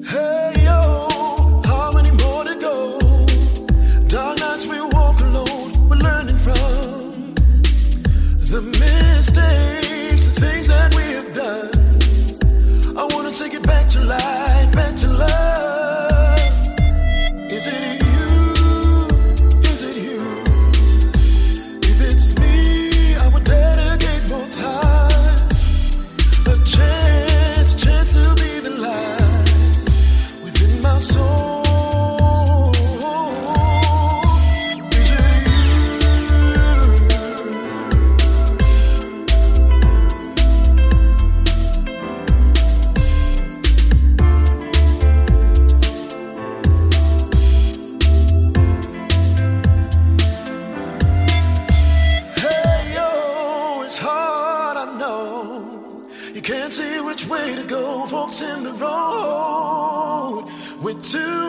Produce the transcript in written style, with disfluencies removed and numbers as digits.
Hey yo, how many more to go? Dark nights we walk alone. We're learning from the mistakes, the things that we have done. I wanna take it back to life, back to love. Is it you? Is it you? If it's me, I would dedicate more time. A chance to be the light within my soul. Is it Hey yo, it's hard, I know. You can't see which way to go, folks in the road. We're too